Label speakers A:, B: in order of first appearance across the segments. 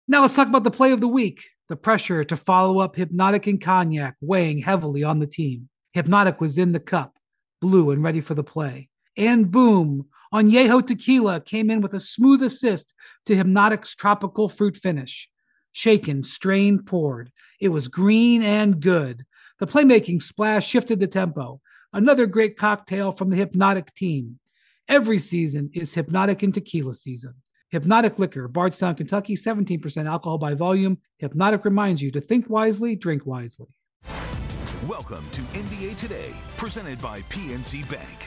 A: Now let's talk about the play of the week. The pressure to follow up Hypnotic and Cognac weighing heavily on the team. Hypnotic was in the cup, blue and ready for the play. And boom, Añejo Tequila came in with a smooth assist to Hypnotic's tropical fruit finish. Shaken, strained, poured. It was green and good. The playmaking splash shifted the tempo. Another great cocktail from the Hypnotic team. Every season is Hypnotic and Tequila season. Hypnotic Liquor, Bardstown, Kentucky, 17% alcohol by volume. Hypnotic reminds you to think wisely, drink wisely.
B: Welcome to NBA Today, presented by PNC Bank.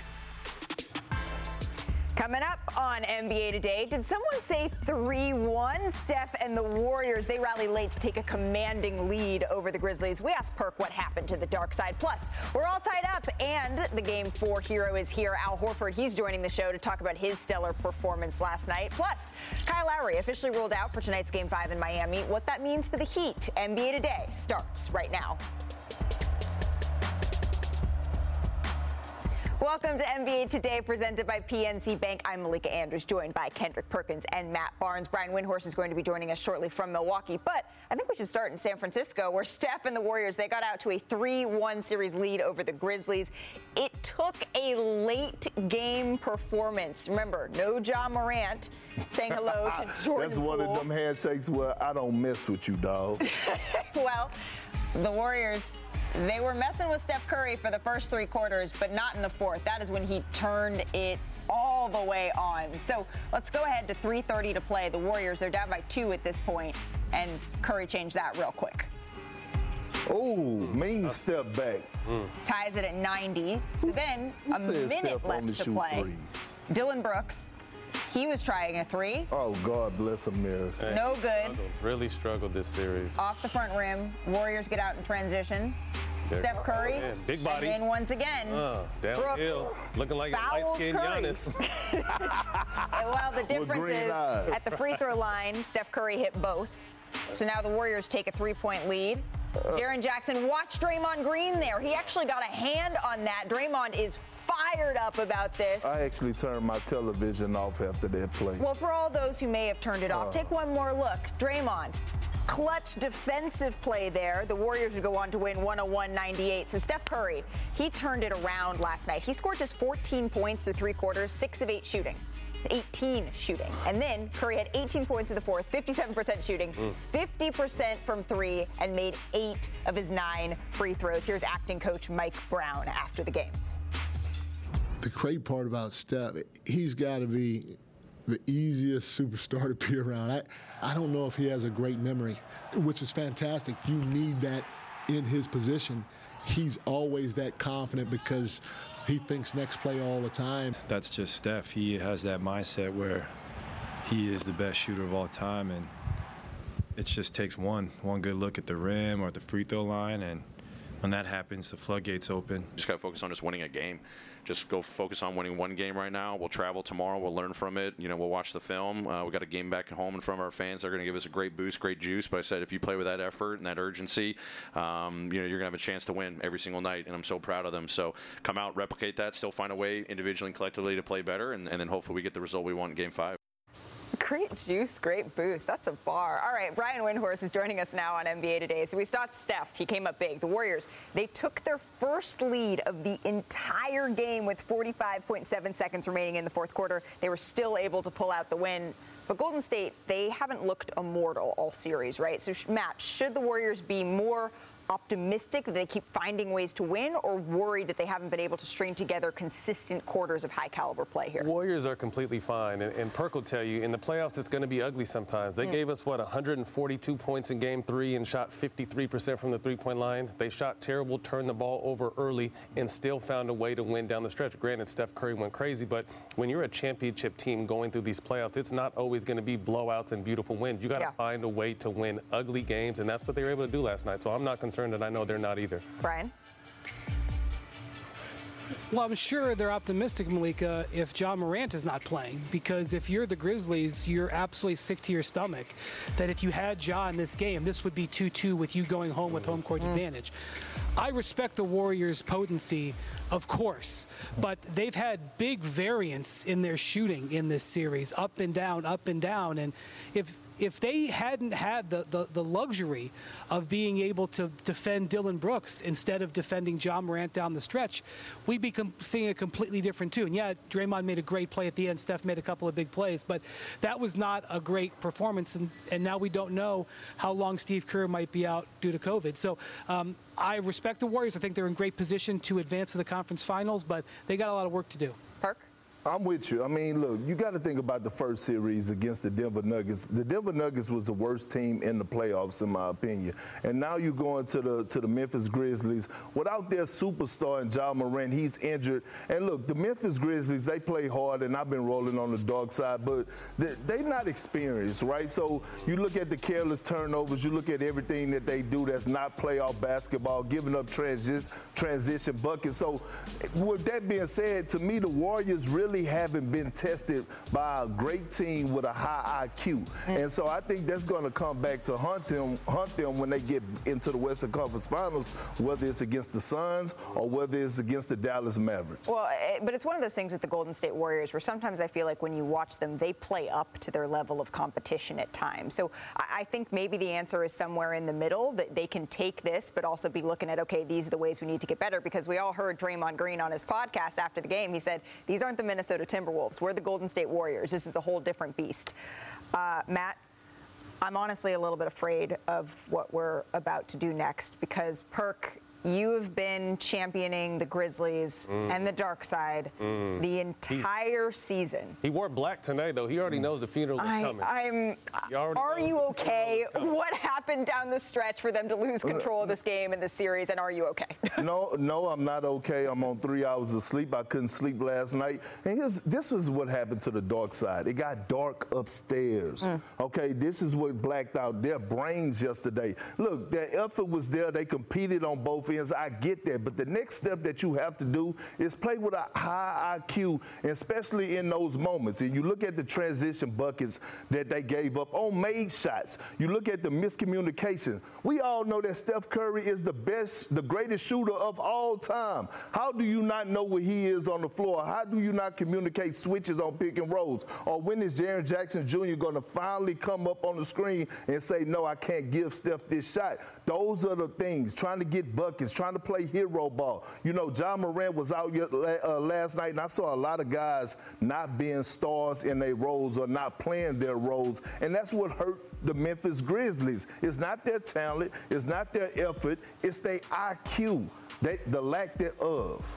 C: Coming up on NBA Today, did someone say 3-1? Steph and the Warriors, they rally late to take a commanding lead over the Grizzlies. We asked Perk what happened to the dark side. Plus, we're all tied up, and the Game 4 hero is here. Al Horford, he's joining the show to talk about his stellar performance last night. Plus, Kyle Lowry officially ruled out for tonight's Game 5 in Miami. What that means for the Heat. NBA Today starts right now. Welcome to NBA Today, presented by PNC Bank. I'm Malika Andrews, joined by Kendrick Perkins and Matt Barnes. Brian Windhorst is going to be joining us shortly from Milwaukee. But I think we should start in San Francisco, where Steph and the Warriors, they got out to a 3-1 series lead over the Grizzlies. It took a late game performance. Remember, no Ja Morant saying hello to Jordan
D: That's one
C: Poole.
D: of them handshakes where I don't mess with you, dog.
E: Well, the Warriors, they were messing with Steph Curry for the first three quarters, but not in the fourth. That is when he turned it all the way on. So let's go ahead to 3:30 to play. The Warriors, they're down by 2 at this point, and Curry changed that real quick.
D: Oh, mean step back.
E: Ties it at 90. So then a minute
D: Steph only
E: left to
D: shoot
E: play.
D: threes?
E: Dylan Brooks, he was trying a 3.
D: Oh, God bless America.
E: No good.
F: Really struggled this series.
E: Off the front rim. Warriors get out in transition. Steph Curry,
F: big body.
E: and then once again,
F: Downhill,
E: Brooks
F: looking like a
C: fouls
F: light-skinned
C: Curry.
F: Giannis.
C: Well, the difference
D: green
C: is
D: eyes.
C: at the free throw line, Steph Curry hit both. So now the Warriors take a 3-point lead. Jaren Jackson, watch Draymond Green there. He actually got a hand on that. Draymond is fired up about this.
D: I actually turned my television off after that play.
C: Well, for all those who may have turned it off, take one more look. Draymond, clutch defensive play there. The Warriors would go on to win 101-98. So Steph Curry, he turned it around last night. He scored just 14 points through 3 quarters, 6 of 8 shooting. 18 shooting. And then Curry had 18 points in the fourth, 57% shooting, 50% from 3, and made 8 of his 9 free throws. Here's acting coach Mike Brown after the game.
G: The great part about Steph, he's got to be the easiest superstar to be around. I don't know if he has a great memory, which is fantastic. You need that in his position. He's always that confident because he thinks next play all the time.
H: That's just Steph. He has that mindset where he is the best shooter of all time, and it just takes one good look at the rim or at the free throw line, and when that happens, the floodgates open.
I: Just got to focus on just winning a game. Just go focus on winning one game right now. We'll travel tomorrow. We'll learn from it. We'll watch the film. We got a game back at home in front of our fans. They're going to give us a great boost, great juice. But I said, if you play with that effort and that urgency, you're going to have a chance to win every single night. And I'm so proud of them. So come out, replicate that, still find a way individually and collectively to play better. And then hopefully we get the result we want in Game 5.
C: Great juice, great boost. That's a bar. All right, Brian Windhorst is joining us now on NBA Today. So we saw Steph. He came up big. The Warriors, they took their first lead of the entire game with 45.7 seconds remaining in the fourth quarter. They were still able to pull out the win. But Golden State, they haven't looked immortal all series, right? So, Matt, should the Warriors be more optimistic that they keep finding ways to win, or worried that they haven't been able to string together consistent quarters of high-caliber play here?
F: Warriors are completely fine, and Perk will tell you, in the playoffs, it's going to be ugly sometimes. They gave us, 142 points in Game 3 and shot 53% from the three-point line. They shot terrible, turned the ball over early, and still found a way to win down the stretch. Granted, Steph Curry went crazy, but when you're a championship team going through these playoffs, it's not always going to be blowouts and beautiful wins. You got to find a way to win ugly games, and that's what they were able to do last night. So I'm not concerned, and I know they're not either.
C: Brian?
J: Well, I'm sure they're optimistic, Malika, if Ja Morant is not playing, because if you're the Grizzlies, you're absolutely sick to your stomach that if you had Ja in this game, this would be 2-2 with you going home with home court advantage. I respect the Warriors' potency, of course, but they've had big variance in their shooting in this series, up and down, and if if they hadn't had the luxury of being able to defend Dillon Brooks instead of defending John Morant down the stretch, we'd be seeing a completely different tune. Yeah, Draymond made a great play at the end. Steph made a couple of big plays, but that was not a great performance. And now we don't know how long Steve Kerr might be out due to COVID. So I respect the Warriors. I think they're in great position to advance to the conference finals, but they got a lot of work to do.
C: Park?
D: I'm with you. I mean, look, you got to think about the first series against the Denver Nuggets. The Denver Nuggets was the worst team in the playoffs, in my opinion. And now you're going to the Memphis Grizzlies without their superstar in Ja Morant. He's injured. And look, the Memphis Grizzlies, they play hard, and I've been rolling on the dark side, but they're not experienced, right? So you look at the careless turnovers, you look at everything that they do that's not playoff basketball, giving up transition buckets. So with that being said, to me, the Warriors really haven't been tested by a great team with a high IQ. And so I think that's going to come back to hunt them when they get into the Western Conference Finals, whether it's against the Suns or whether it's against the Dallas Mavericks.
C: Well, but it's one of those things with the Golden State Warriors where sometimes I feel like when you watch them, they play up to their level of competition at times. So I think maybe the answer is somewhere in the middle, that they can take this but also be looking at, okay, these are the ways we need to get better, because we all heard Draymond Green on his podcast after the game. He said, these aren't the Minnesota Timberwolves. We're the Golden State Warriors. This is a whole different beast. Matt, I'm honestly a little bit afraid of what we're about to do next, because Perk, you have been championing the Grizzlies and the dark side the entire season.
F: He wore black tonight, though. He already knows the funeral is coming.
C: Are you okay? What happened down the stretch for them to lose control of this game and this series, and are you okay?
D: No, I'm not okay. I'm on 3 hours of sleep. I couldn't sleep last night. And this is what happened to the dark side. It got dark upstairs. Okay, this is what blacked out their brains yesterday. Look, their effort was there. They competed on both ends. I get that, but the next step that you have to do is play with a high IQ, especially in those moments. And you look at the transition buckets that they gave up on made shots. You look at the miscommunication. We all know that Steph Curry is the greatest shooter of all time. How do you not know where he is on the floor? How do you not communicate switches on pick and rolls? Or when is Jaren Jackson Jr. going to finally come up on the screen and say, no, I can't give Steph this shot? Those are the things, trying to get buckets, trying to play hero ball. You know, John Morant was out last night, and I saw a lot of guys not being stars in their roles or not playing their roles, and that's what hurt the Memphis Grizzlies. It's not their talent, it's not their effort, it's their IQ, the lack thereof.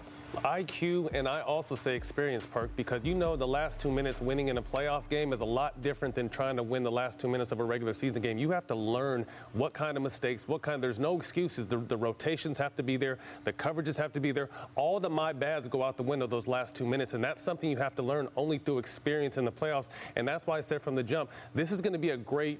F: IQ, and I also say experience, Perk, because you know the last 2 minutes winning in a playoff game is a lot different than trying to win the last 2 minutes of a regular season game. You have to learn what kind of mistakes, there's no excuses. The rotations have to be there. The coverages have to be there. All the my bads go out the window those last 2 minutes, and that's something you have to learn only through experience in the playoffs. And that's why I said from the jump, this is going to be a great,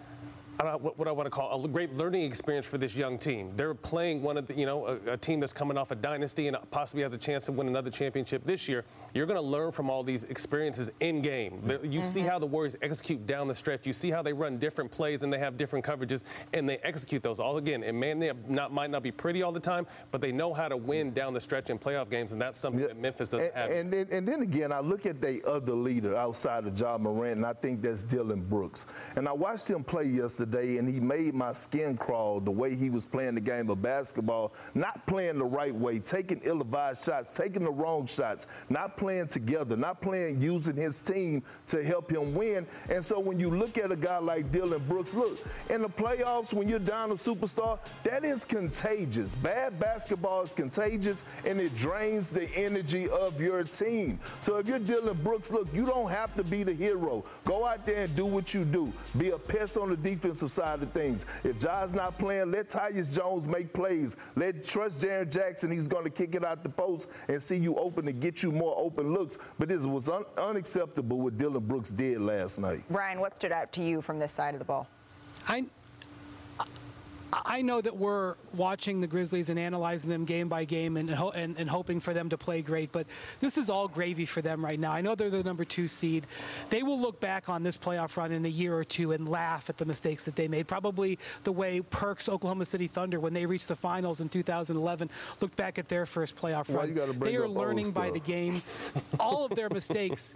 F: what I want to call a great learning experience for this young team. They're playing one of the, a team that's coming off a dynasty and possibly has a chance to win another championship this year. You're going to learn from all these experiences in game. You see how the Warriors execute down the stretch. You see how they run different plays and they have different coverages, and they execute those all again. And might not be pretty all the time, but they know how to win down the stretch in playoff games, and that's something that Memphis doesn't have.
D: And then again, I look at the other leader outside of Ja Morant, and I think that's Dillon Brooks. And I watched him play yesterday, and he made my skin crawl the way he was playing the game of basketball, not playing the right way, taking ill-advised shots, taking the wrong shots, not playing together, not playing using his team to help him win. And so when you look at a guy like Dillon Brooks, look, in the playoffs, when you're down a superstar, that is contagious. Bad basketball is contagious, and it drains the energy of your team. So if you're Dillon Brooks, look, you don't have to be the hero. Go out there and do what you do. Be a pest on the defensive side of things. If Ja's not playing, let Tyus Jones make plays. Trust Jaren Jackson. He's going to kick it out the post and see you open to get you more open looks. But this was unacceptable what Dillon Brooks did last night.
C: Brian, what stood out to you from this side of the ball?
J: I know that we're watching the Grizzlies and analyzing them game by game and hoping for them to play great, but this is all gravy for them right now. I know they're the number 2 seed. They will look back on this playoff run in a year or two and laugh at the mistakes that they made, probably the way Perk's Oklahoma City Thunder, when they reached the finals in 2011, looked back at their first playoff run. They are learning by the game. All of their mistakes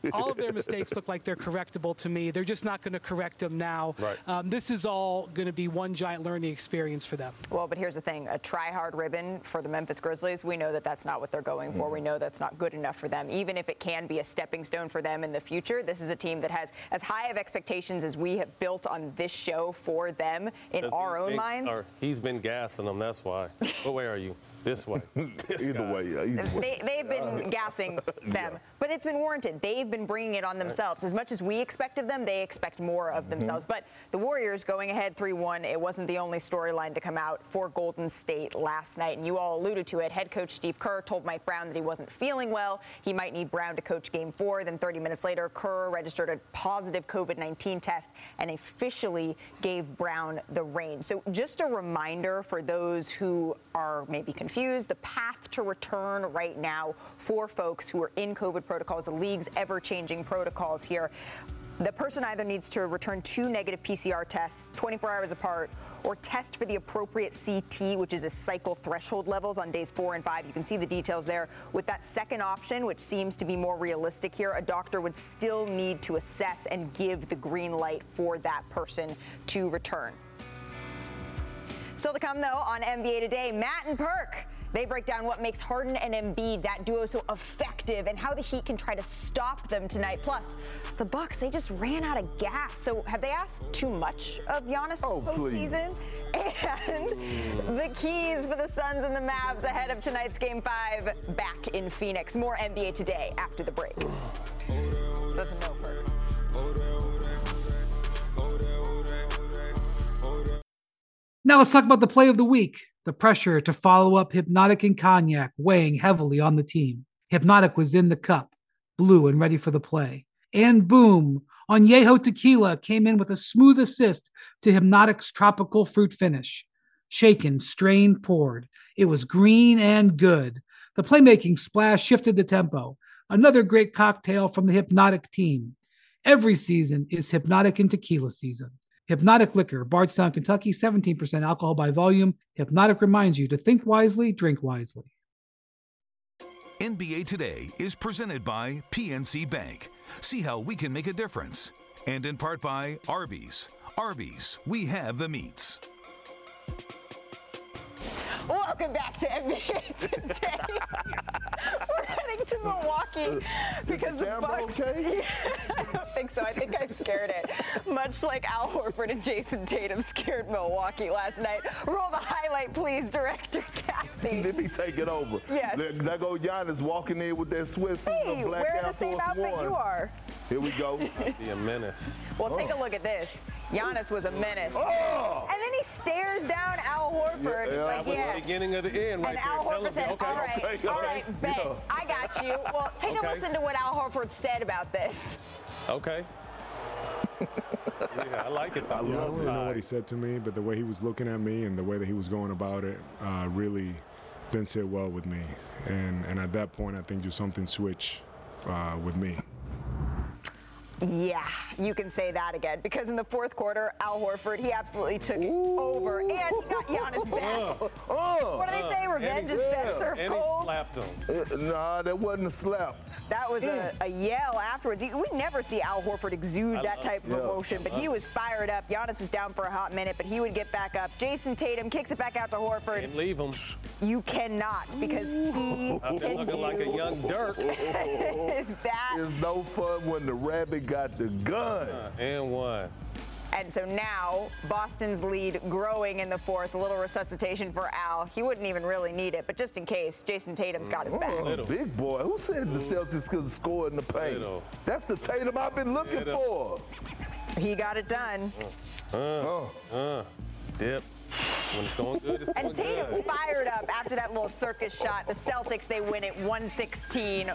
J: look like they're correctable to me. They're just not going to correct them now.
F: Right.
J: This is all going to be one giant learning experience for them.
C: Well, but here's the thing. A try-hard ribbon for the Memphis Grizzlies, we know that that's not what they're going for. We know that's not good enough for them. Even if it can be a stepping stone for them in the future, this is a team that has as high of expectations as we have built on this show for them in our own minds.
F: He's been gassing them, that's why. What way are you? This way.
D: Either way.
C: They've been gassing them, but it's been warranted. They've been bringing it on themselves. As much as we expect of them, they expect more of themselves. But the Warriors going ahead 3-1, it wasn't the only storyline to come out for Golden State last night. And you all alluded to it. Head coach Steve Kerr told Mike Brown that he wasn't feeling well. He might need Brown to coach Game 4. Then 30 minutes later, Kerr registered a positive COVID-19 test and officially gave Brown the reins. So just a reminder for those who are maybe confused, the path to return right now for folks who are in COVID protocols, the league's ever-changing protocols here. The person either needs to return 2 negative PCR tests 24 hours apart or test for the appropriate CT, which is a cycle threshold levels on days 4 and 5. You can see the details there. With that second option, which seems to be more realistic here, a doctor would still need to assess and give the green light for that person to return. Still to come, though, on NBA Today, Matt and Perk. They break down what makes Harden and Embiid, that duo, so effective and how the Heat can try to stop them tonight. Plus, the Bucks, they just ran out of gas. So have they asked too much of Giannis postseason? And the keys for the Suns and the Mavs ahead of tonight's Game 5 back in Phoenix. More NBA Today after the break. Doesn't know Perk.
A: Now let's talk about the play of the week. The pressure to follow up Hypnotic and Cognac weighing heavily on the team. Hypnotic was in the cup, blue and ready for the play. And boom, Añejo Tequila came in with a smooth assist to Hypnotic's tropical fruit finish. Shaken, strained, poured. It was green and good. The playmaking splash shifted the tempo. Another great cocktail from the Hypnotic team. Every season is Hypnotic and Tequila season. Hypnotic Liquor, Bardstown, Kentucky, 17% alcohol by volume. Hypnotic reminds you to think wisely, drink wisely.
B: NBA Today is presented by PNC Bank. See how we can make a difference. And in part by Arby's. Arby's, we have the meats.
C: Welcome back to NBA Today. We're heading to Milwaukee because the Bucks. Okay? I don't think so. I think I scared it. Much like Al Horford and Jason Tatum scared Milwaukee last night. Roll the highlight, please, Director Kathy.
D: Let me take it over.
C: Yes.
D: There go Giannis walking in with that Swiss suit.
C: Hey, wear the same outfit you are.
D: Here we go.
F: Be a menace.
C: Well, take a look at this. Giannis was a menace.
D: Oh!
C: And then he stares down Al Horford.
F: Like, the beginning of the end, right
C: and Al Horford said,
F: okay,
C: all right, bet. Yeah. I got you. Well, take a listen to what Al Horford said about this.
F: Okay. Yeah, I like it.
K: I don't really know what he said to me, but the way he was looking at me and the way that he was going about it really didn't sit well with me. And at that point, I think just something switched with me.
C: Yeah, you can say that again, because in the fourth quarter, Al Horford, he absolutely took it over, and he got Giannis back. What do they say? Revenge is best served cold.
F: And he slapped him.
D: Nah, that wasn't a slap.
C: That was a yell afterwards. We never see Al Horford exude that type of emotion, but he was fired up. Giannis was down for a hot minute, but he would get back up. Jason Tatum kicks it back out to Horford.
F: Can't leave him.
C: You cannot, because he
F: I've been looking like a young Dirk.
C: That
D: is no fun when the rabbit got the gun.
F: And one.
C: And so now Boston's lead growing in the fourth. A little resuscitation for Al. He wouldn't even really need it, but just in case, Jason Tatum's got his back.
D: Big boy. Who said the Celtics could score in the paint? That's the Tatum I've been looking for.
C: He got it done.
F: Dip. When it's going good, it's going
C: good. And Tatum fired up after that little circus shot. The Celtics, they win it 116-108.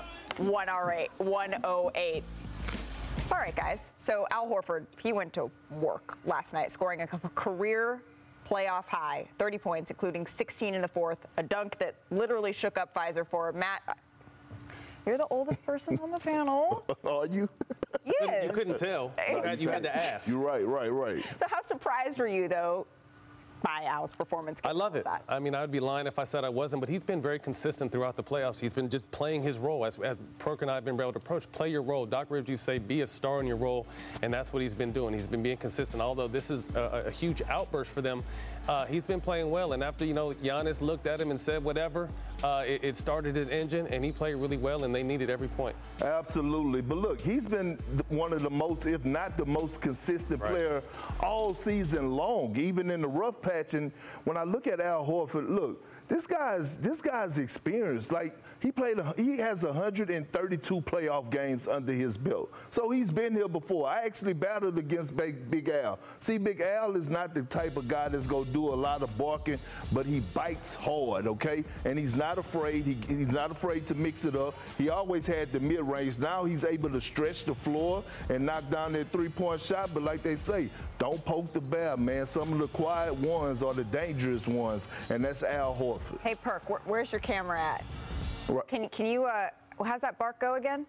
C: All right, guys. So Al Horford, he went to work last night, scoring a career playoff high, 30 points, including 16 in the fourth, a dunk that literally shook up Pfizer for Matt. You're the oldest person on the panel.
D: Are you?
C: Yes.
F: You couldn't tell. You had to ask.
D: You're right.
C: So how surprised were you, though, by Al's performance?
F: I love it. I mean, I'd be lying if I said I wasn't, but he's been very consistent throughout the playoffs. He's been just playing his role. As Perk and I have been able to approach, play your role. Doc Rivers used to say, be a star in your role, and that's what he's been doing. He's been being consistent. Although this is a huge outburst for them, he's been playing well. And after, Giannis looked at him and said whatever, it started his engine, and he played really well, and they needed every point.
D: Absolutely. But look, he's been one of the most, if not the most consistent player all season long, even in the rough patch. And when I look at Al Horford, look, this guy's experienced. Like, he has 132 playoff games under his belt. So he's been here before. I actually battled against Big Al. See, Big Al is not the type of guy that's going to do a lot of barking, but he bites hard, okay? And he's not afraid. He's not afraid to mix it up. He always had the mid-range. Now he's able to stretch the floor and knock down that three-point shot. But like they say, don't poke the bear, man. Some of the quiet ones are the dangerous ones, and that's Al Horford.
C: Hey, Perk, where's your camera at? Can you, how's that bark go again?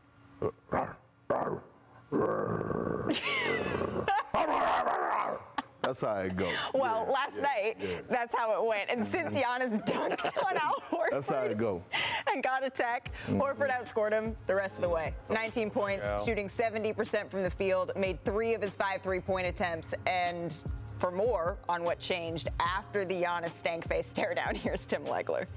D: That's how it goes.
C: Well, last night, that's how it went. And since Giannis dunked on Al Horford,
D: that's how it goes.
C: And got a tech, Horford outscored him the rest of the way. 19 points, shooting 70% from the field, made 3 of his 5 3-point attempts. And for more on what changed after the Giannis stank face stare down, here's Tim Legler.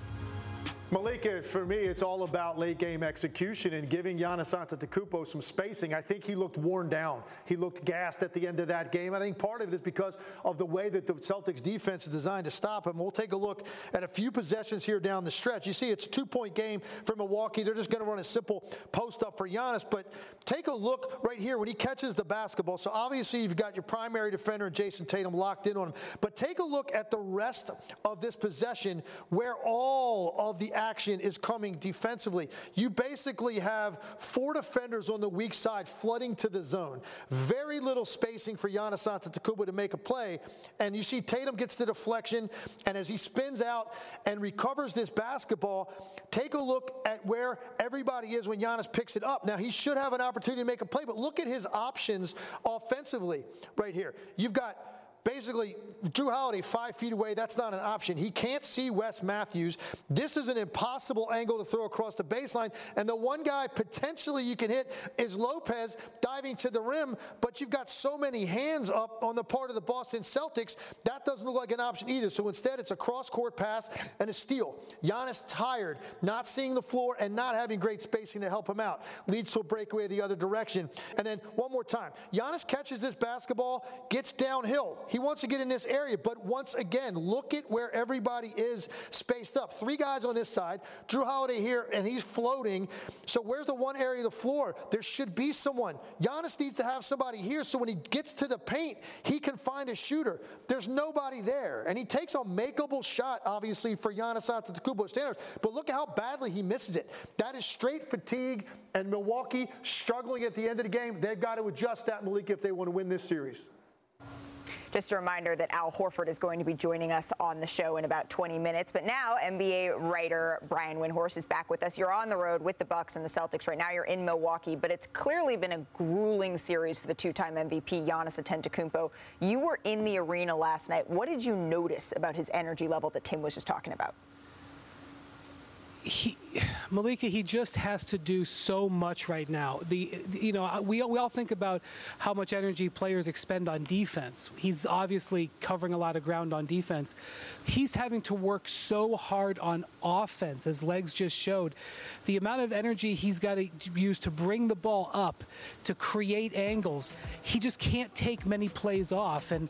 L: Malika, for me, it's all about late-game execution and giving Giannis Antetokounmpo some spacing. I think he looked worn down. He looked gassed at the end of that game. I think part of it is because of the way that the Celtics defense is designed to stop him. We'll take a look at a few possessions here down the stretch. You see, it's a 2-point game for Milwaukee. They're just going to run a simple post-up for Giannis. But take a look right here when he catches the basketball. So obviously you've got your primary defender, Jason Tatum, locked in on him. But take a look at the rest of this possession where all of the action is coming defensively. You basically have 4 defenders on the weak side flooding to the zone. Very little spacing for Giannis Antetokounmpo to make a play. And you see Tatum gets the deflection, and as he spins out and recovers this basketball, take a look at where everybody is when Giannis picks it up. Now, he should have an opportunity to make a play, but look at his options offensively right here. You've got basically Jrue Holiday 5 feet away. That's not an option. He can't see Wes Matthews. This is an impossible angle to throw across the baseline. And the one guy potentially you can hit is Lopez diving to the rim, but you've got so many hands up on the part of the Boston Celtics, that doesn't look like an option either. So instead, it's a cross-court pass and a steal. Giannis tired, not seeing the floor and not having great spacing to help him out. Leads to a breakaway the other direction. And then one more time. Giannis catches this basketball, gets downhill. He wants to get in this area, but once again, look at where everybody is spaced up. 3 guys on this side, Jrue Holiday here, and he's floating. So where's the one area of the floor? There should be someone. Giannis needs to have somebody here so when he gets to the paint, he can find a shooter. There's nobody there, and he takes a makeable shot, obviously, for Giannis Antetokounmpo standards, but look at how badly he misses it. That is straight fatigue, and Milwaukee struggling at the end of the game. They've got to adjust that, Malika, if they want to win this series.
C: Just a reminder that Al Horford is going to be joining us on the show in about 20 minutes. But now NBA writer Brian Windhorst is back with us. You're on the road with the Bucks and the Celtics right now. You're in Milwaukee, but it's clearly been a grueling series for the 2-time MVP, Giannis Antetokounmpo. You were in the arena last night. What did you notice about his energy level that Tim was just talking about?
J: Malika, he just has to do so much right now. We all think about how much energy players expend on defense. He's obviously covering a lot of ground on defense. He's having to work so hard on offense, as Legs just showed. The amount of energy he's got to use to bring the ball up, to create angles, he just can't take many plays off. And,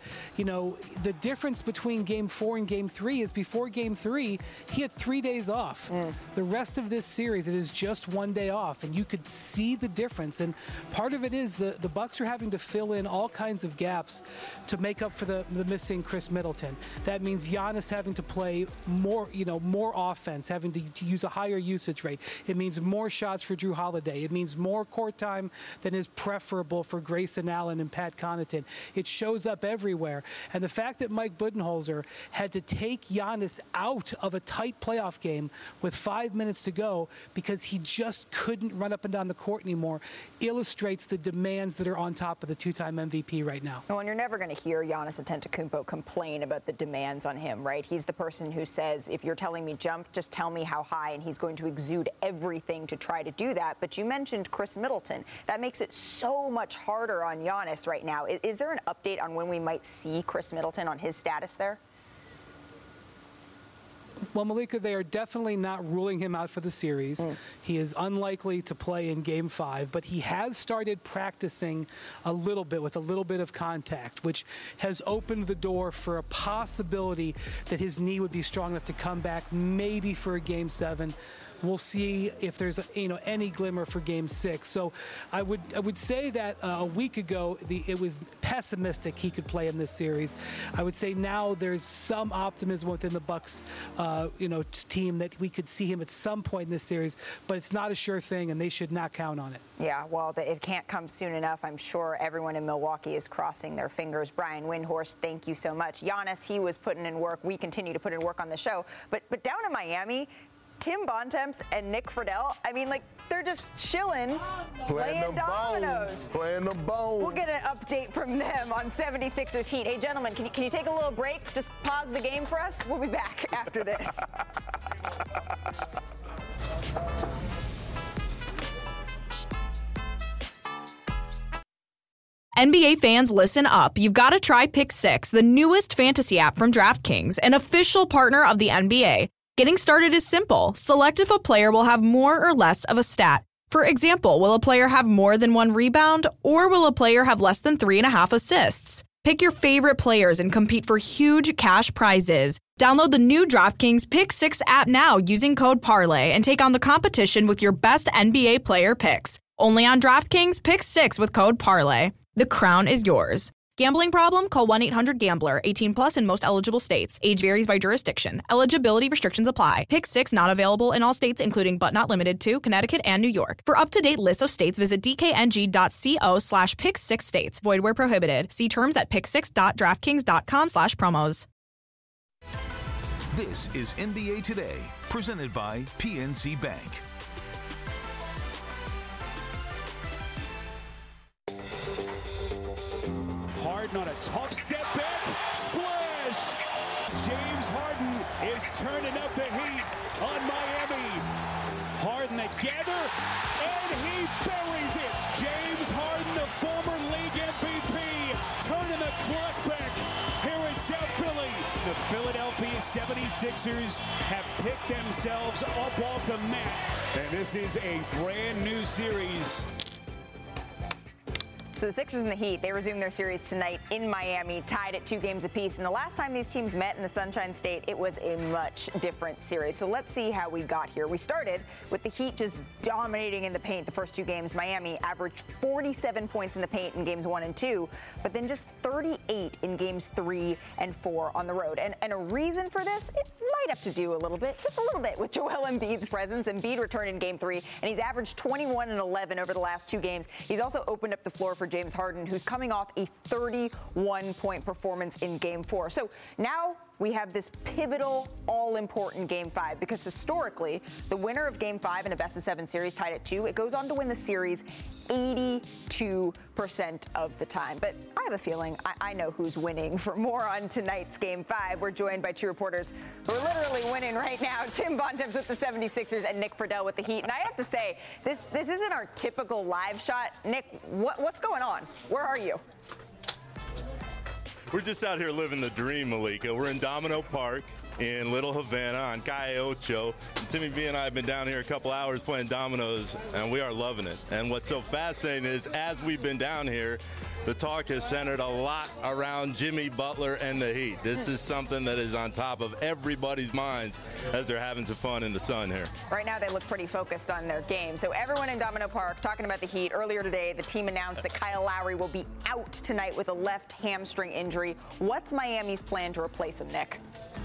J: the difference between Game 4 and Game 3 is before Game 3, he had 3 days off. The rest of this series, it is just one day off, and you could see the difference. And part of it is the Bucks are having to fill in all kinds of gaps to make up for the missing Chris Middleton. That means Giannis having to play more offense, having to use a higher usage rate. It means more shots for Jrue Holiday. It means more court time than is preferable for Grayson Allen and Pat Connaughton. It shows up everywhere. And the fact that Mike Budenholzer had to take Giannis out of a tight playoff game with 5 minutes to go because he just couldn't run up and down the court anymore illustrates the demands that are on top of the two-time MVP right now.
C: Well, and you're never going to hear Giannis Antetokounmpo complain about the demands on him, right? He's the person who says, if you're telling me jump, just tell me how high, and he's going to exude everything to try to do that. But you mentioned Chris Middleton. That makes it so much harder on Giannis right now. Is there an update on when we might see Chris Middleton on his status there?
J: Well, Malika, they are definitely not ruling him out for the series. He is unlikely to play in Game 5, but he has started practicing a little bit with a little bit of contact, which has opened the door for a possibility that his knee would be strong enough to come back maybe for a Game 7. We'll see if there's any glimmer for Game 6. So I would say that a week ago it was pessimistic he could play in this series. I would say now there's some optimism within the Bucks team that we could see him at some point in this series, but it's not a sure thing, and they should not count on it.
C: Yeah, well, it can't come soon enough. I'm sure everyone in Milwaukee is crossing their fingers. Brian Windhorst, thank you so much. Giannis, he was putting in work. We continue to put in work on the show. But down in Miami, Tim Bontemps and Nick Friedel, they're just chilling, playing dominoes.
D: Playing the bone.
C: We'll get an update from them on 76ers Heat. Hey, gentlemen, can you take a little break? Just pause the game for us. We'll be back after this.
M: NBA fans, listen up. You've got to try Pick 6, the newest fantasy app from DraftKings, an official partner of the NBA. Getting started is simple. Select if a player will have more or less of a stat. For example, will a player have more than 1 rebound, or will a player have less than 3.5 assists? Pick your favorite players and compete for huge cash prizes. Download the new DraftKings Pick 6 app now using code PARLAY and take on the competition with your best NBA player picks. Only on DraftKings Pick 6 with code PARLAY. The crown is yours. Gambling problem? Call 1-800-GAMBLER. 18 plus in most eligible states. Age varies by jurisdiction. Eligibility restrictions apply. Pick 6 not available in all states, including but not limited to Connecticut and New York. For up-to-date lists of states, visit dkng.co/pick6states. Void where prohibited. See terms at pick6.draftkings.com/promos.
B: This is NBA Today, presented by PNC Bank.
N: Harden on a tough step back, splash! James Harden is turning up the heat on Miami. Harden together, and he buries it. James Harden, the former league MVP, turning the clock back here in South Philly. The Philadelphia 76ers have picked themselves up off the mat, and this is a brand new series.
C: So the Sixers and the Heat, they resume their series tonight in Miami, tied at 2 games apiece. And the last time these teams met in the Sunshine State, it was a much different series. So let's see how we got here. We started with the Heat just dominating in the paint the first 2 games. Miami averaged 47 points in the paint in games 1 and 2, but then just 38 in games 3 and 4 on the road. And a reason for this, it might have to do a little bit, just a little bit, with Joel Embiid's presence. Embiid returned in game 3, and he's averaged 21 and 11 over the last 2 games. He's also opened up the floor for James Harden, who's coming off a 31-point performance in Game 4. So now we have this pivotal, all-important Game 5, because historically, the winner of Game 5 in a best-of-7 series tied at 2, it goes on to win the series 82% of the time. But I have a feeling I know who's winning. For more on tonight's Game 5, we're joined by 2 reporters who are literally winning right now. Tim Bontemps with the 76ers and Nick Friedel with the Heat. And I have to say, this isn't our typical live shot. Nick, what's going on? Where are you?
O: We're just out here living the dream, Malika. We're in Domino Park in Little Havana on Calle Ocho. And Timmy B and I have been down here a couple hours playing dominoes, and we are loving it. And what's so fascinating is, as we've been down here, the talk has centered a lot around Jimmy Butler and the Heat. This is something that is on top of everybody's minds as they're having some fun in the sun here.
C: Right now, they look pretty focused on their game. So everyone in Domino Park talking about the Heat. Earlier today, the team announced that Kyle Lowry will be out tonight with a left hamstring injury. What's Miami's plan to replace him, Nick?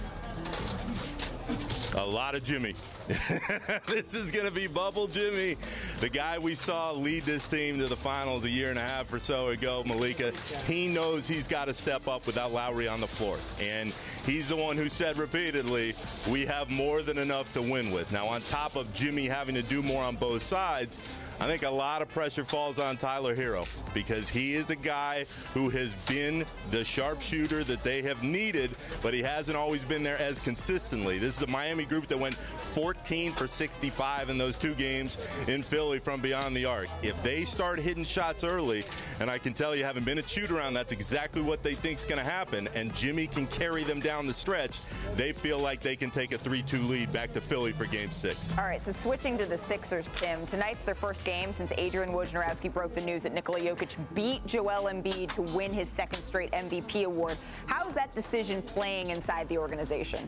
O: A lot of Jimmy. This is going to be Bubble Jimmy, the guy we saw lead this team to the finals a year and a half or so ago, Malika. He knows he's got to step up without Lowry on the floor. And he's the one who said repeatedly, we have more than enough to win with. Now, on top of Jimmy having to do more on both sides, I think a lot of pressure falls on Tyler Hero because he is a guy who has been the sharpshooter that they have needed, but he hasn't always been there as consistently. This is a Miami group that went 14 for 65 in those 2 games in Philly from beyond the arc. If they start hitting shots early, and I can tell you, having been a shoot-around, that's exactly what they think is going to happen, and Jimmy can carry them down the stretch, they feel like they can take a 3-2 lead back to Philly for Game 6.
C: All right, so switching to the Sixers, Tim. Tonight's their first game since Adrian Wojnarowski broke the news that Nikola Jokic beat Joel Embiid to win his 2nd straight MVP award. How is that decision playing inside the organization?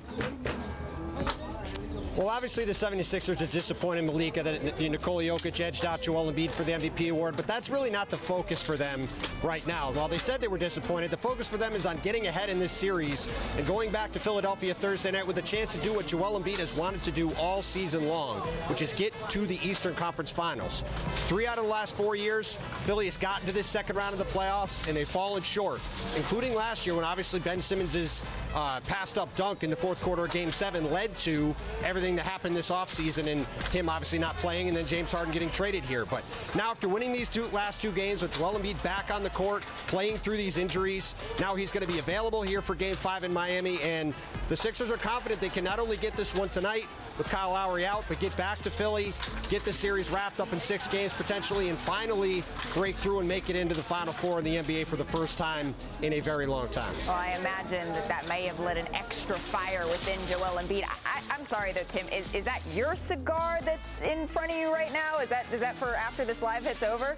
P: Well, obviously the 76ers are disappointed, Malika, that Nikola Jokic edged out Joel Embiid for the MVP award, but that's really not the focus for them right now. While they said they were disappointed, the focus for them is on getting ahead in this series and going back to Philadelphia Thursday night with a chance to do what Joel Embiid has wanted to do all season long, which is get to the Eastern Conference Finals. 3 out of the last 4 years, Philly has gotten to this second round of the playoffs, and they've fallen short, including last year when obviously Ben Simmons' passed up dunk in the 4th quarter of Game 7 led to everything that happened this offseason and him obviously not playing and then James Harden getting traded here. But now after winning these last 2 games with Joel Embiid back on the court, playing through these injuries, now he's going to be available here for Game 5 in Miami, and the Sixers are confident they can not only get this one tonight with Kyle Lowry out, but get back to Philly, get the series wrapped up in 6 games potentially, and finally break through and make it into the Final Four in the NBA for the first time in a very long time.
C: Well, I imagine that may have lit an extra fire within Joel Embiid. I'm sorry, though, Tim. Is that your cigar that's in front of you right now? Is that for after this live hit's over?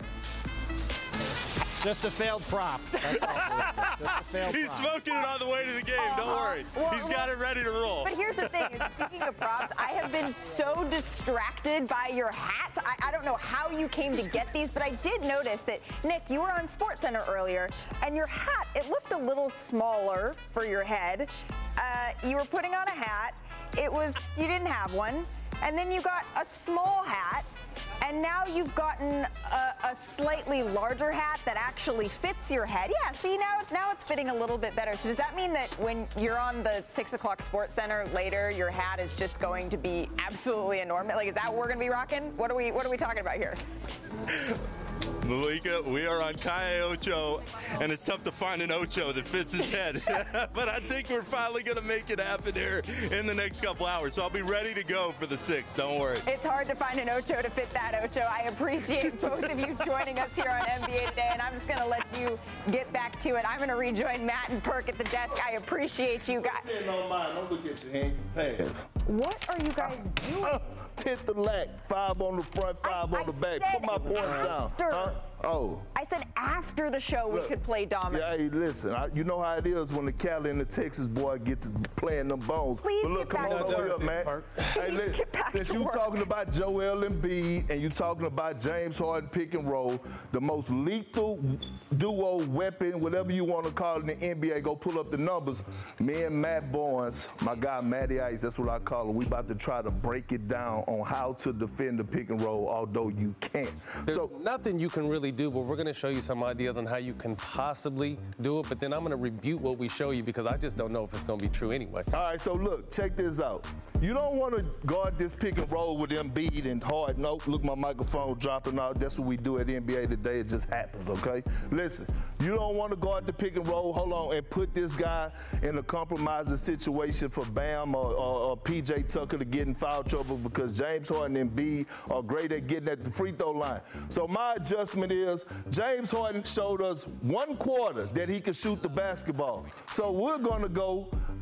P: Just a failed prop. That's all. Just a failed
O: He's
P: prop.
O: smoking it on the way to the game. Don't worry. He's got it ready to roll.
C: But here's the thing. Is speaking of props, I have been so distracted by your hat. I don't know how you came to get these, but I did notice that, Nick, you were on SportsCenter earlier, and your hat, it looked a little smaller for your head. You were putting on a hat. You didn't have one. And then you got a small hat. And now you've gotten a slightly larger hat that actually fits your head. Yeah, see, now it's fitting a little bit better. So does that mean that when you're on the 6 o'clock SportsCenter later, your hat is just going to be absolutely enormous? Like, is that what we're going to be rocking? What are we talking about here?
O: Malika, we are on Calle Ocho, and it's tough to find an Ocho that fits his head. But I think we're finally going to make it happen here in the next couple hours. So I'll be ready to go for the 6. Don't worry.
C: It's hard to find an Ocho to fit that Ocho. I appreciate both of you joining us here on NBA Today, and I'm just going to let you get back to it. I'm going to rejoin Matt and Perk at the desk. I appreciate you guys.
D: Don't mind. Don't look at your hand. Pass.
C: What are you guys doing?
D: 10th the lack, 5 on the front, 5 on the back. Put my points down. Huh? Oh.
C: I said after the show we could play dominoes.
D: Yeah, hey, listen, you know how it is when the Cali and the Texas boy get to playing them bones.
C: Please
D: but look, come on over here, man. Hey, since you talking about Joel Embiid and you talking about James Harden pick and roll, the most lethal duo weapon, whatever you want to call it in the NBA, go pull up the numbers. Me and Matt Barnes, my guy Matty Ice, that's what I call him. We about to try to break it down on how to defend the pick and roll, although you can't.
F: There's nothing you can really do, but we're going to show you some ideas on how you can possibly do it, but then I'm going to rebuke what we show you because I just don't know if it's going to be true anyway.
D: All right, so look, check this out. You don't want to guard this pick and roll with Embiid and Harden. Nope, look, my microphone dropping out. That's what we do at NBA Today. It just happens, okay? Listen, you don't want to guard the pick and roll, hold on, and put this guy in a compromising situation for Bam or PJ Tucker to get in foul trouble because James Harden and Embiid are great at getting at the free throw line. So my adjustment is James Harden showed us 1 quarter that he could shoot the basketball. So we're going to go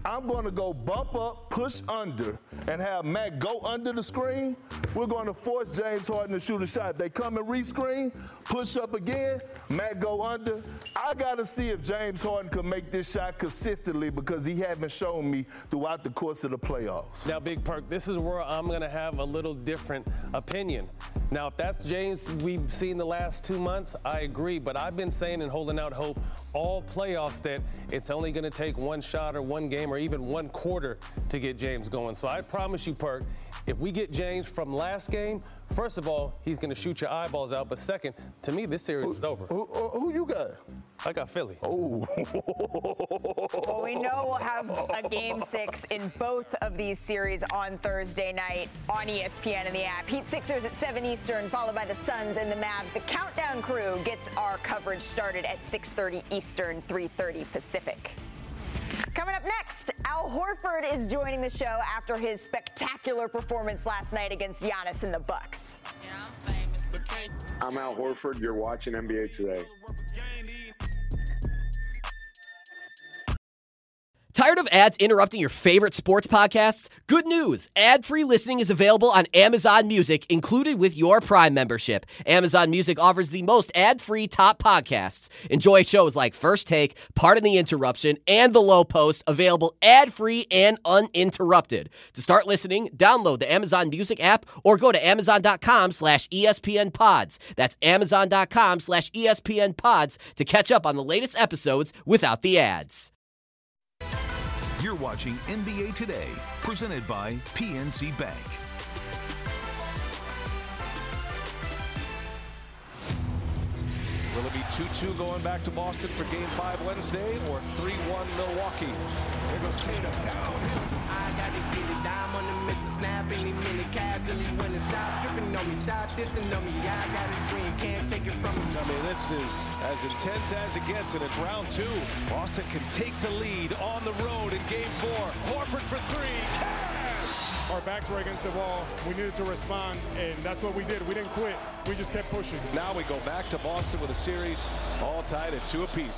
D: I'm going to go bump up, push under, and have Matt go under the screen. We're going to force James Harden to shoot a shot. They come and re-screen, push up again, Matt go under. I got to see if James Harden can make this shot consistently because he haven't shown me throughout the course of the playoffs.
F: Now, Big Perk, this is where I'm going to have a little different opinion. Now, if that's James we've seen the last 2 months, I agree. But I've been saying and holding out hope all playoffs that it's only going to take one shot or one game or even one quarter to get James going. So I promise you, Perk, if we get James from last game, first of all, he's going to shoot your eyeballs out. But second, to me, this series is over.
D: Who you got?
F: I got Philly.
D: Oh.
C: Well, we know we'll have a Game 6 in both of these series on Thursday night on ESPN and the app. Heat Sixers at 7 Eastern, followed by the Suns and the Mavs. The Countdown crew gets our coverage started at 6:30 Eastern, 3:30 Pacific. Coming up next, Al Horford is joining the show after his spectacular performance last night against Giannis and the Bucks.
Q: I'm Al Horford. You're watching NBA Today.
R: Tired of ads interrupting your favorite sports podcasts? Good news! Ad-free listening is available on Amazon Music, included with your Prime membership. Amazon Music offers the most ad-free top podcasts. Enjoy shows like First Take, Pardon the Interruption, and The Low Post, available ad-free and uninterrupted. To start listening, download the Amazon Music app or go to amazon.com/ESPN Pods. That's amazon.com/ESPN Pods to catch up on the latest episodes without the ads.
B: You're watching NBA Today, presented by PNC Bank.
S: Will it be 2-2 going back to Boston for Game 5 Wednesday, or 3-1 Milwaukee? There goes Tatum.
T: I gotta get it. I'm on the mission, snap any minute. Casually when it stop tripping on me, stop dissing on me. I got a dream, can't take it from me.
S: I mean, this is as intense as it gets, and it's round 2. Boston can take the lead on the road in Game 4. Horford for 3. Cash!
K: Our backs were against the wall. We needed to respond, and that's what we did. We didn't quit. We just kept pushing.
S: Now we go back to Boston with a series all tied at 2 apiece.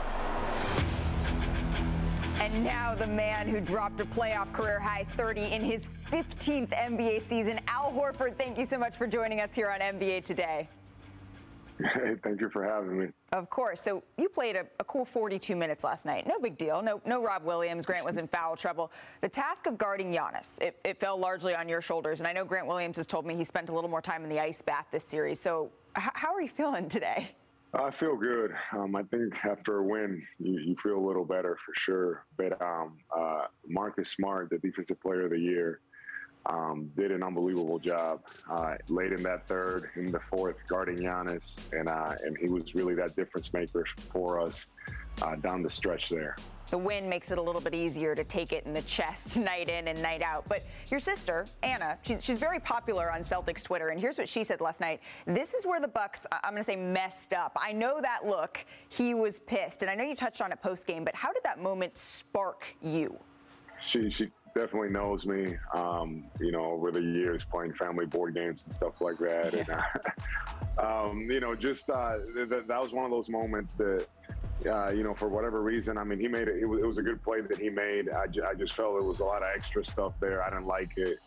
C: And now the man who dropped a playoff career-high 30 in his 15th NBA season, Al Horford, thank you so much for joining us here on NBA Today.
Q: Hey, thank you for having me.
C: Of course. So you played a cool 42 minutes last night. No big deal. No Rob Williams. Grant was in foul trouble. The task of guarding Giannis, it fell largely on your shoulders. And I know Grant Williams has told me he spent a little more time in the ice bath this series. So how are you feeling today?
Q: I feel good. I think after a win, you feel a little better for sure. But Marcus Smart, the Defensive Player of the Year, did an unbelievable job late in that third, in the fourth, guarding Giannis, and he was really that difference maker for us down the stretch there.
C: The win makes it a little bit easier to take it in the chest night in and night out. But your sister, Anna, she's very popular on Celtics Twitter, and here's what she said last night. This is where the Bucks, I'm going to say, messed up. I know that look. He was pissed, and I know you touched on it post-game, but how did that moment spark you?
Q: She definitely knows me, over the years playing family board games and stuff like that.
C: Yeah.
Q: And, that was one of those moments that, for whatever reason, I mean, he made it. It was a good play that he made. I just felt it was a lot of extra stuff there. I didn't like it.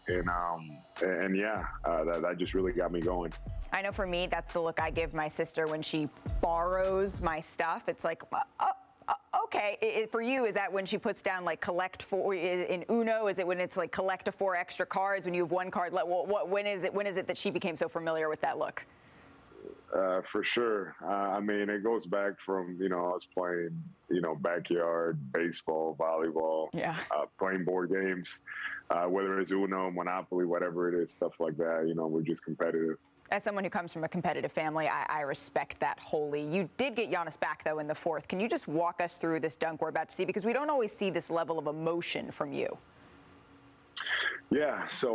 Q: That just really got me going.
C: I know for me, that's the look I give my sister when she borrows my stuff. It's like, okay. For you, is that when she puts down like collect 4 in Uno? Is it when it's like collect 4 extra cards when you have 1 card? When is it that she became so familiar with that look?
Q: For sure. It goes back from, us playing, backyard, baseball, volleyball, playing board games, whether it's Uno, Monopoly, whatever it is, stuff like that. We're just competitive.
C: As someone who comes from a competitive family, I respect that wholly. You did get Giannis back, though, in the fourth. Can you just walk us through this dunk we're about to see? Because we don't always see this level of emotion from you.
Q: Yeah, so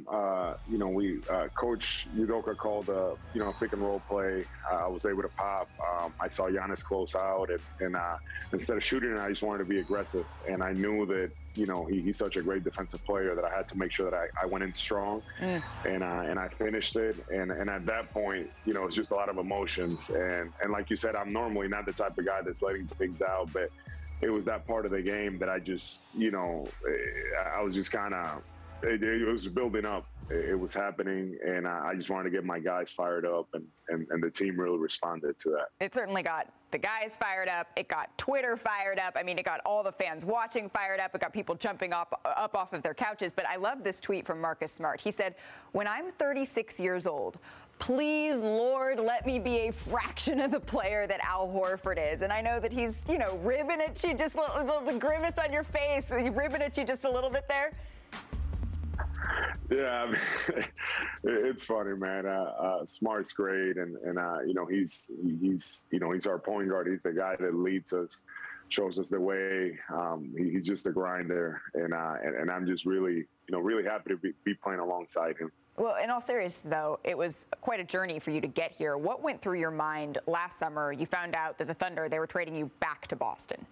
Q: Coach Udoka called a pick and roll play. I was able to pop. I saw Giannis close out, and instead of shooting it, I just wanted to be aggressive. And I knew that he's such a great defensive player that I had to make sure that I went in strong, and I finished it. And at that point, it's just a lot of emotions. And like you said, I'm normally not the type of guy that's letting things out, but it was that part of the game that I just, I was just kind of, it was building up. It was happening, and I just wanted to get my guys fired up, and the team really responded to that.
C: It certainly got the guys fired up. It got Twitter fired up. I mean, it got all the fans watching fired up. It got people jumping up off of their couches. But I love this tweet from Marcus Smart. He said, "When I'm 36 years old, please, Lord, let me be a fraction of the player that Al Horford is." And I know that he's, ribbing at you, just the grimace on your face, ribbing at you just a little bit there.
Q: Yeah, I mean, it's funny, man. Smart's great, and he's our point guard. He's the guy that leads us, shows us the way. He's just a grinder, and I'm just really happy to be playing alongside him.
C: Well, in all seriousness, though, it was quite a journey for you to get here. What went through your mind last summer? You found out that the Thunder, they were trading you back to Boston.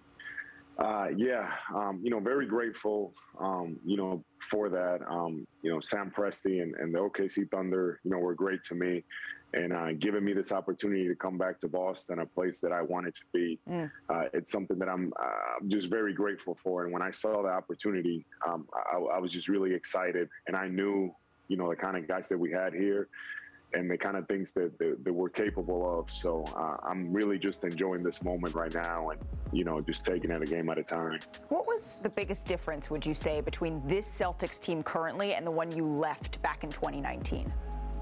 C: Very grateful, for that. Sam Presti and the OKC Thunder, were great to me, and giving me this opportunity to come back to Boston, a place that I wanted to be. It's something that I'm just very grateful for. And when I saw the opportunity, I was just really excited, and I knew, the kind of guys that we had here and the kind of things that we're capable of. So I'm really just enjoying this moment right now and, just taking it a game at a time. What was the biggest difference, would you say, between this Celtics team currently and the one you left back in 2019?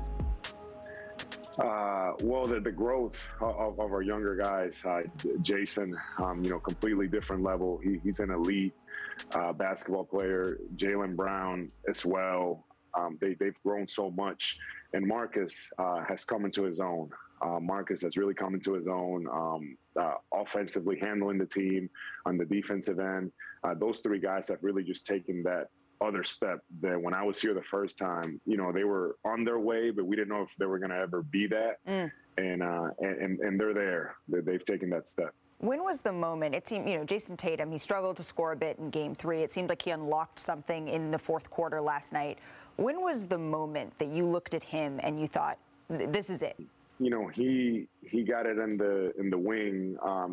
Q: The growth of our younger guys, Jason, completely different level. He's an elite basketball player. Jaylen Brown as well. They've grown so much. And Marcus has come into his own. Marcus has really come into his own, offensively handling the team on the defensive end. Those three guys have really just taken that other step that when I was here the first time, they were on their way, but we didn't know if they were going to ever be that. And they're there. They've taken that step.
C: When was the moment? It seemed, Jason Tatum, he struggled to score a bit in Game 3. It seemed like he unlocked something in the fourth quarter last night. When was the moment that you looked at him and you thought, this is it?
Q: He got it in the wing,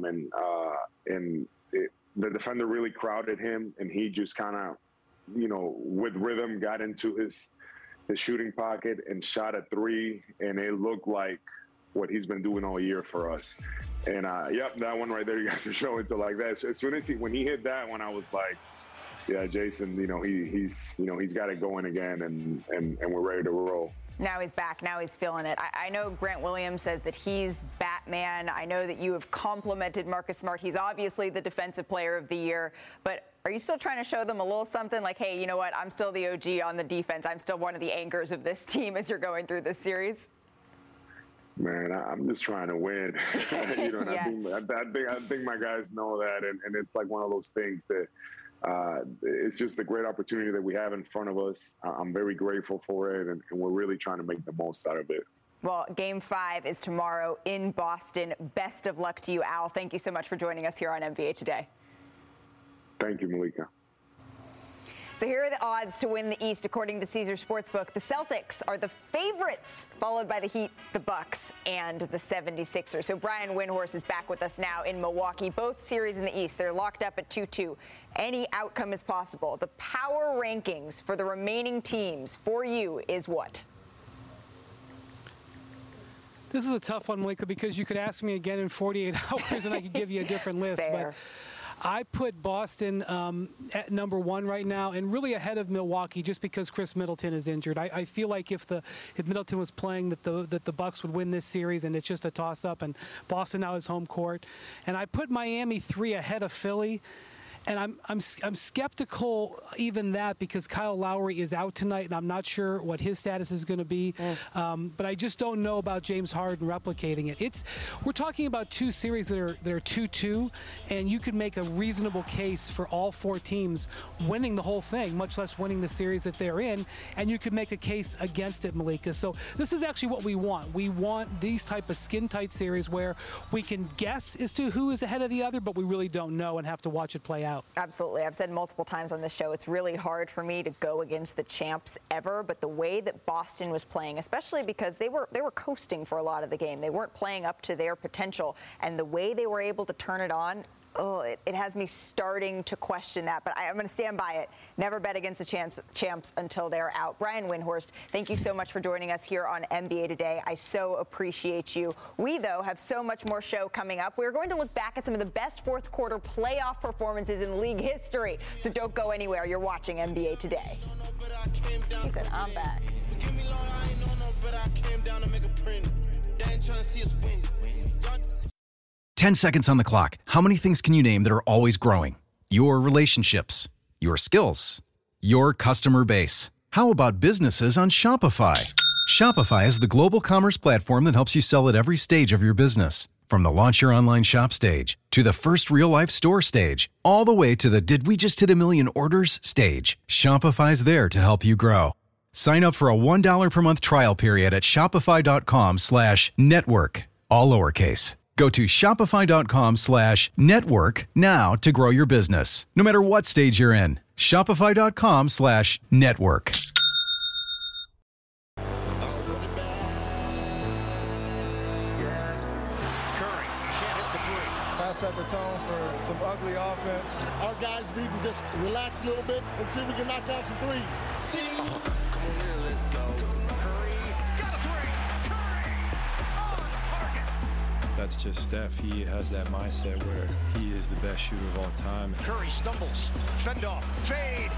Q: and the defender really crowded him, and he just kind of, with rhythm, got into his shooting pocket and shot a three, and it looked like what he's been doing all year for us. And that one right there, you guys are showing to like that. So as soon as when he hit that one, I was like, yeah, Jason, he's got it going again, and we're ready to roll.
C: Now he's back. Now he's feeling it. I know Grant Williams says that he's Batman. I know that you have complimented Marcus Smart. He's obviously the Defensive Player of the Year. But are you still trying to show them a little something like, hey, you know what? I'm still the OG on the defense. I'm still one of the anchors of this team as you're going through this series?
Q: Man, I'm just trying to win. And yes. I think my guys know that. And it's like one of those things that it's just a great opportunity that we have in front of us. I'm very grateful for it, and we're really trying to make the most out of it.
C: Well, Game 5 is tomorrow in Boston. Best of luck to you, Al. Thank you so much for joining us here on NBA Today.
Q: Thank you, Malika.
C: So here are the odds to win the East according to Caesars Sportsbook. The Celtics are the favorites, followed by the Heat, the Bucks, and the 76ers. So Brian Windhorst is back with us now in Milwaukee. Both series in the East, they're locked up at 2-2. Any outcome is possible. The power rankings for the remaining teams for you is what?
J: This is a tough one, Malika, because you could ask me again in 48 hours and I could give you a different list.
C: Fair.
J: But I put Boston at number 1 right now and really ahead of Milwaukee just because Chris Middleton is injured. I feel like if Middleton was playing that the Bucks would win this series, and it's just a toss-up, and Boston now is home court. And I put Miami 3 ahead of Philly. And I'm skeptical even that because Kyle Lowry is out tonight, and I'm not sure what his status is going to be. But I just don't know about James Harden replicating it. We're talking about two series that are 2-2, and you could make a reasonable case for all 4 teams winning the whole thing, much less winning the series that they're in. And you could make a case against it, Malika. So this is actually what we want. We want these type of skin-tight series where we can guess as to who is ahead of the other, but we really don't know and have to watch it play out.
C: Absolutely. I've said multiple times on this show, it's really hard for me to go against the champs ever, but the way that Boston was playing, especially because they were coasting for a lot of the game. They weren't playing up to their potential, and the way they were able to turn it on it has me starting to question that, but I'm going to stand by it. Never bet against the champs until they're out. Brian Windhorst, thank you so much for joining us here on NBA Today. I so appreciate you. We, though, have so much more show coming up. We're going to look back at some of the best fourth quarter playoff performances in league history. So don't go anywhere. You're watching NBA Today. He said, I'm back.
U: 10 seconds on the clock. How many things can you name that are always growing? Your relationships, your skills, your customer base. How about businesses on Shopify? Shopify is the global commerce platform that helps you sell at every stage of your business. From the launch your online shop stage, to the first real-life store stage, all the way to the did we just hit 1 million orders stage. Shopify's there to help you grow. Sign up for a $1 per month trial period at shopify.com/network, all lowercase. Go to shopify.com/network now to grow your business, no matter what stage you're in. Shopify.com/network.
V: Set the tone for some ugly offense.
G: Our guys need to just relax a little bit and see if we can knock down some threes.
V: Come on here, let's go. Curry got a three. Curry on target.
H: That's just Steph. He has that mindset where he is the best shooter of all time.
V: Curry stumbles, fend off, fade,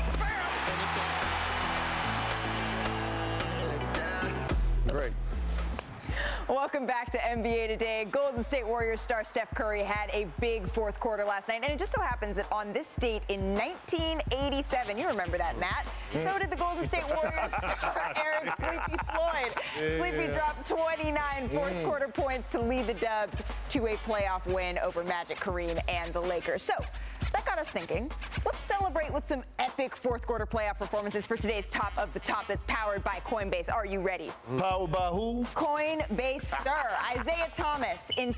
F: Great.
C: Welcome back to NBA Today. Golden State Warriors star Steph Curry had a big fourth quarter last night, and it just so happens that on this date in 1987, you remember that, Matt? So did the Golden State Warriors star Eric Sleepy Floyd. Sleepy dropped 29 fourth quarter points to lead the Dubs to a playoff win over Magic, Kareem, and the Lakers. So that got us thinking, let's celebrate with some epic fourth quarter playoff performances for today's Top of the Top that's powered by Coinbase. Are you ready?
D: Powered by who?
C: Coinbase star Isaiah Thomas in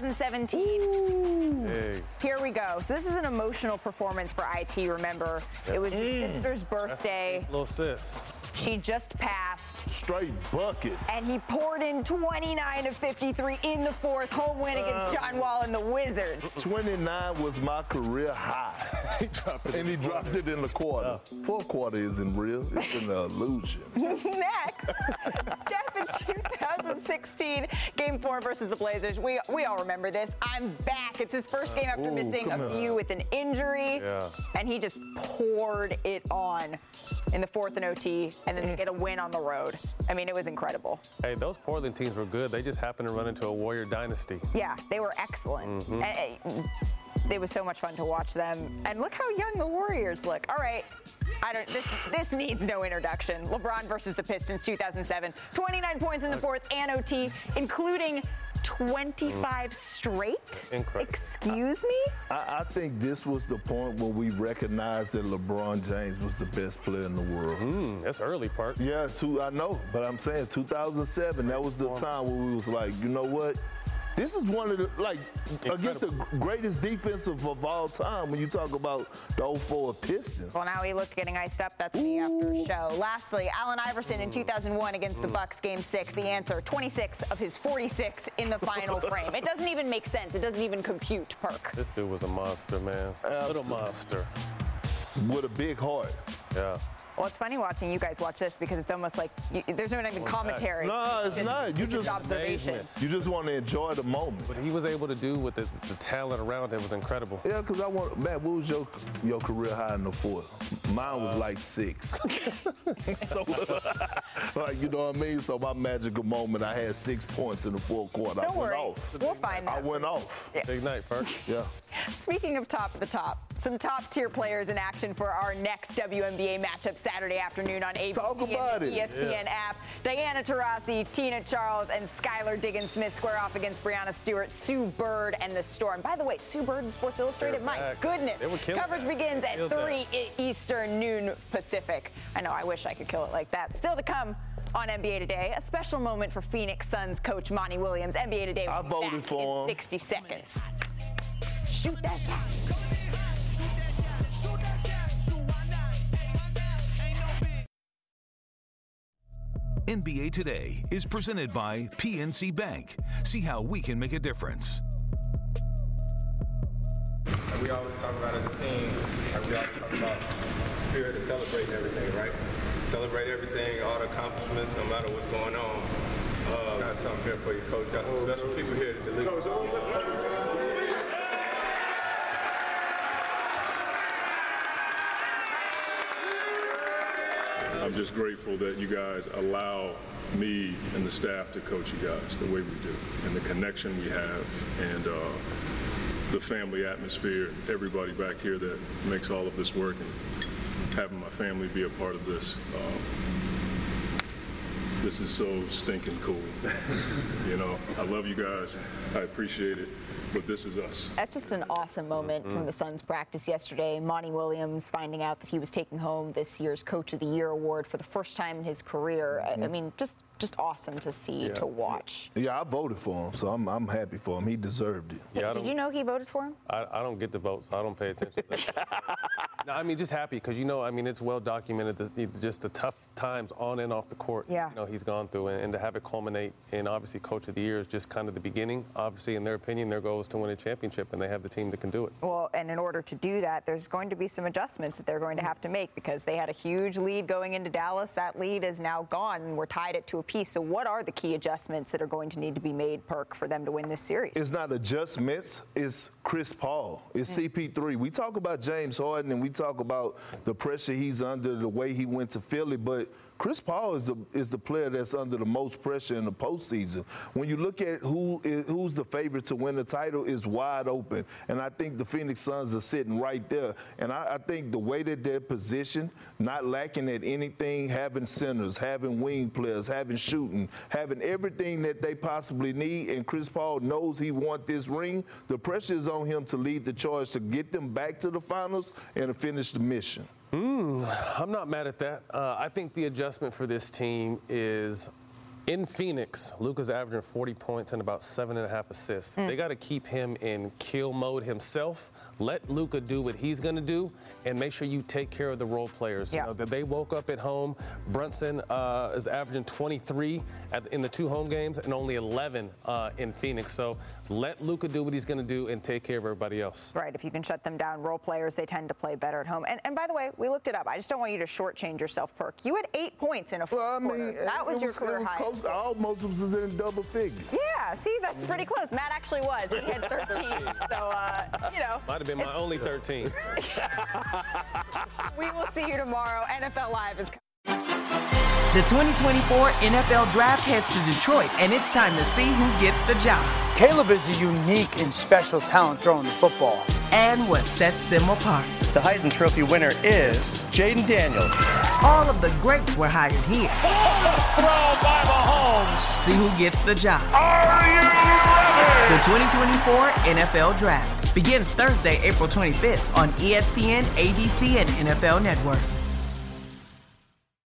C: 2017.
F: Hey.
C: Here we go. So this is an emotional performance for IT, remember. It was his sister's birthday.
F: Little sis.
C: She just passed.
D: Straight buckets.
C: And he poured in 29 of 53 in the fourth, home win against John Wall and the Wizards.
D: 29 was my career high. He dropped it in the quarter. Fourth quarter isn't real. It's an illusion.
C: Next, Steph in 2016, Game 4 versus the Blazers. We all remember this. I'm back. It's his first game after missing a few with an injury.
F: Yeah.
C: And he just poured it on in the fourth and OT, and then get a win on the road. I mean, it was incredible.
F: Hey, those Portland teams were good. They just happened to run into a Warrior dynasty.
C: Yeah, they were excellent. It was so much fun to watch them. And look how young the Warriors look. All right. This needs no introduction. LeBron versus the Pistons, 2007. 29 points in the fourth and OT, including 25 straight?
F: Incredible.
C: Excuse me?
D: I think this was the point where we recognized that LeBron James was the best player in the world.
F: That's early, Park.
D: Yeah, I know, but I'm saying 2007, that was the time where we was like, you know what? This is one of the, against the greatest defensive of all time when you talk about the 04 Pistons.
C: Well, now he looked getting iced up. That's me after a show. Lastly, Allen Iverson in 2001 against the Bucks, Game 6. The answer, 26 of his 46 in the final frame. It doesn't even make sense. It doesn't even compute, Perk.
F: This dude was a monster, man. Little monster.
D: With a big heart.
F: Yeah.
C: Well, it's funny watching you guys watch this because it's almost like there's no even commentary.
D: No, it's not. You just
C: observation.
D: You just want to enjoy the moment.
F: What he was able to do with the talent around him was incredible.
D: Yeah, because Matt, what was your career high in the fourth? Mine was like 6. So, you know what I mean? So my magical moment, I had 6 points in the fourth quarter.
C: Don't worry.
D: Off.
C: We'll find that.
D: I went off.
C: Yeah.
F: Big night, Perk.
D: Yeah.
C: Speaking of Top of the Top, some top-tier players in action for our next WNBA matchup Saturday afternoon on ABC
D: Talk about
C: and the
D: it.
C: ESPN app. Diana Taurasi, Tina Charles, and Skylar Diggins-Smith square off against Brianna Stewart, Sue Bird, and the Storm. By the way, Sue Bird in Sports Illustrated, my goodness. Coverage begins at 3 Eastern, noon Pacific. I know, I wish I could kill it like that. Still to come on NBA Today, a special moment for Phoenix Suns coach Monty Williams. NBA Today will be
D: voted
C: back
D: for
C: in
D: him.
C: 60 seconds. Shoot that shot.
B: NBA Today is presented by PNC Bank. See how we can make a difference.
E: like we always talk about as a team, like we always talk about spirit of celebrating everything, right? Celebrate everything, all the accomplishments, no matter what's going on. Got something here for you, Coach. Got some special people here to deliver.
I: I'm just grateful that you guys allow me and the staff to coach you guys the way we do, and the connection we have, and the family atmosphere, everybody back here that makes all of this work, and having my family be a part of this. This is so stinking cool. You know, I love you guys. I appreciate it. But this is us.
C: That's just an awesome moment from the Suns practice yesterday. Monty Williams finding out that he was taking home this year's Coach of the Year award for the first time in his career. I mean, just awesome to see, to watch.
D: Yeah, I voted for him, so I'm happy for him. He deserved it.
F: Yeah,
C: Did you know he voted for him?
F: I don't get the vote, so I don't pay attention to that. No, I mean, just happy because, you know, I mean, it's well documented, just the tough times on and off the court, you know, he's gone through. And to have it culminate in, obviously, Coach of the Year is just kind of the beginning. Obviously, in their opinion, their goal is to win a championship, and they have the team that can do it.
C: Well, and in order to do that, there's going to be some adjustments that they're going to have to make because they had a huge lead going into Dallas. That lead is now gone, and we're tied it to a piece. So what are the key adjustments that are going to need to be made, Perk, for them to win this series?
D: It's not adjustments. It's Chris Paul. It's CP3. We talk about James Harden, and we talk about the pressure he's under, the way he went to Philly, but Chris Paul is the player that's under the most pressure in the postseason. When you look at who's the favorite to win the title, is wide open. And I think the Phoenix Suns are sitting right there. And I think the way that they're positioned, not lacking at anything, having centers, having wing players, having shooting, having everything that they possibly need, and Chris Paul knows he wants this ring, the pressure is on him to lead the charge to get them back to the finals and to finish the mission.
F: I'm not mad at that. I think the adjustment for this team is in Phoenix, Luka's averaging 40 points and about 7.5 assists. They got to keep him in kill mode himself. Let Luka do what he's going to do, and make sure you take care of the role players. You know, that they woke up at home. Brunson is averaging 23 in the 2 home games and only 11 in Phoenix. So let Luka do what he's going to do and take care of everybody else.
C: Right. If you can shut them down, role players, they tend to play better at home. And by the way, we looked it up. I just don't want you to shortchange yourself, Perk. You had 8 points in a fourth quarter. That was your career high.
D: Close. I almost was in double figures.
C: Yeah, see, that's pretty close. Matt actually was. He had 13. So, you know.
F: Might have been my only 13.
C: We will see you tomorrow. NFL Live is
W: The 2024 NFL Draft heads to Detroit, and it's time to see who gets the job.
X: Caleb is a unique and special talent throwing the football.
W: And what sets them apart.
Y: The Heisman Trophy winner is Jaden Daniels.
W: All of the greats were hired here.
N: Throw by Mahomes.
W: See who gets the job.
N: Are you ready?
W: The 2024 NFL Draft begins Thursday, April 25th on ESPN, ABC, and NFL Network.